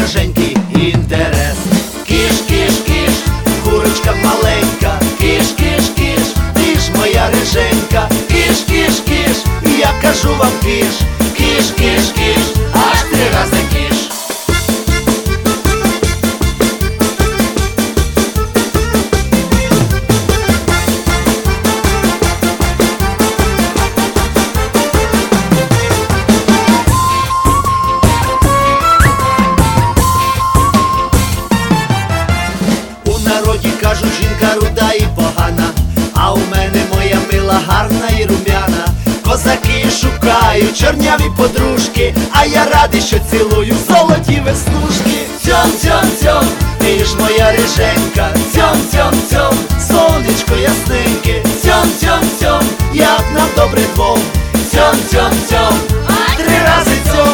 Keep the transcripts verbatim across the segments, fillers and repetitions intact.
свіженький інтерес. Киш, киш, киш, курочка маленька, киш, киш, киш, ти ж моя риженька, киш, киш, киш, я кажу вам киш, киш, киш, киш, аж три рази киш. Кажуть, жінка руда і погана, а у мене моя мила гарна і румяна. Козаки шукають чорняві подружки, а я радий, що цілую золоті веснушки. Цьом, цьом, цьом, ти ж моя риженька, цьом, цьом, цьом, сонечко ясненьке, цьом, цьом, цьом, як нам добре двом, цьом, цьом, цьом, три рази цьом.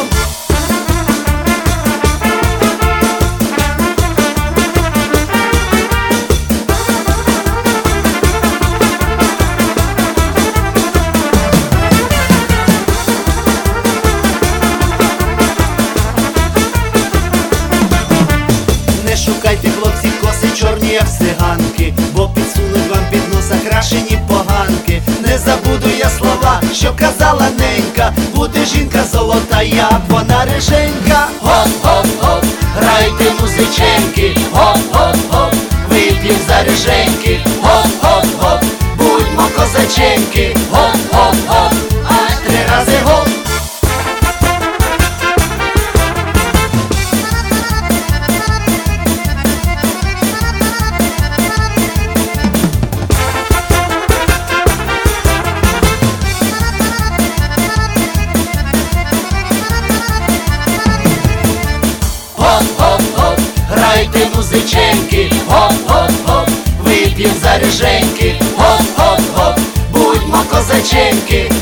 Шукайте, хлопці, коси чорні, як циганки, бо підсунуть вам під носа крашені поганки. Не забуду я слова, що казала ненька, буде жінка золота, як вона риженька. Гоп-гоп-гоп, грайте музиченьки, гоп-гоп-гоп, вип'єм за риженьки, гоп-гоп-гоп, будьмо козаченьки, гоп-гоп-гоп, аж три рази гоп. Гоп-гоп-гоп, грайте музиченьки, гоп-гоп-гоп, вип'єм за риженьки, гоп-гоп-гоп, будьмо козаченьки.